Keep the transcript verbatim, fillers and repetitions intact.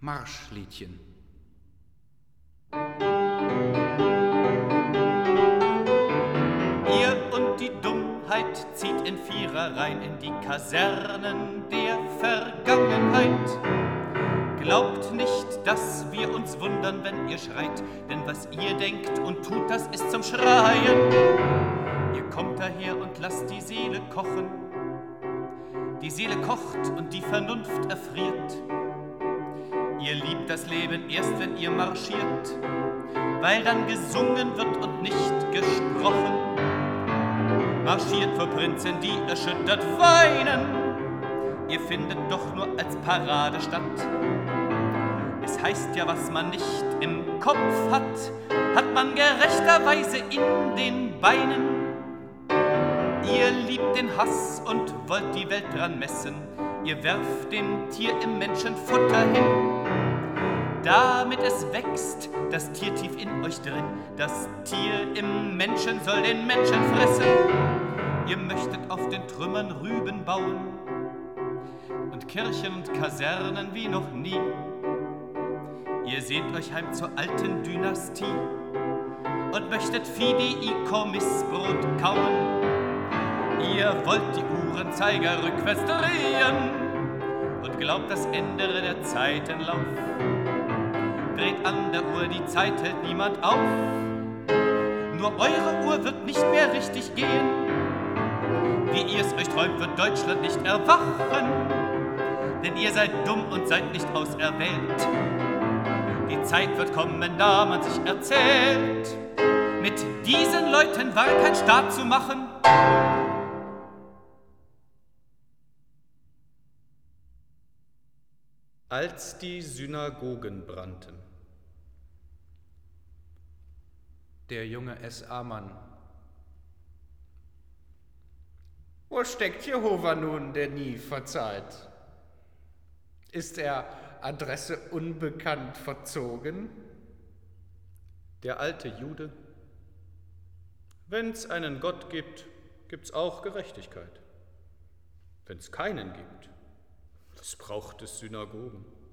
Marschliedchen. Ihr und die Dummheit zieht in Vierereien in die Kasernen der Vergangenheit. Glaubt nicht, dass wir uns wundern, wenn ihr schreit, denn was ihr denkt und tut, das ist zum Schreien. Ihr kommt daher und lasst die Seele kochen. Die Seele kocht und die Vernunft erfriert. Ihr liebt das Leben erst, wenn ihr marschiert, weil dann gesungen wird und nicht gesprochen. Marschiert vor Prinzen, die erschüttert weinen. Ihr findet doch nur als Parade statt. Es heißt ja, was man nicht im Kopf hat, hat man gerechterweise in den Beinen. Ihr liebt den Hass und wollt die Welt dran messen. Ihr werft dem Tier im Menschen Futter hin, damit es wächst, das Tier tief in euch drin. Das Tier im Menschen soll den Menschen fressen. Ihr möchtet auf den Trümmern Rüben bauen und Kirchen und Kasernen wie noch nie. Ihr sehnt euch heim zur alten Dynastie und möchtet Fideikommiss Missbrot kauen. Ihr wollt die Uhrenzeiger rückwärts drehen und glaubt, das ändere der Zeitenlauf. Dreht an der Uhr, die Zeit hält niemand auf. Nur eure Uhr wird nicht mehr richtig gehen. Wie ihr es euch träumt, wird Deutschland nicht erwachen, denn ihr seid dumm und seid nicht auserwählt. Die Zeit wird kommen, da man sich erzählt, mit diesen Leuten war kein Staat zu machen. Als die Synagogen brannten. Der junge S A-Mann. Wo steckt Jehova nun, der nie verzeiht? Ist er Adresse unbekannt verzogen? Der alte Jude. Wenn's einen Gott gibt, gibt's auch Gerechtigkeit. Wenn's keinen gibt, was braucht es Synagogen?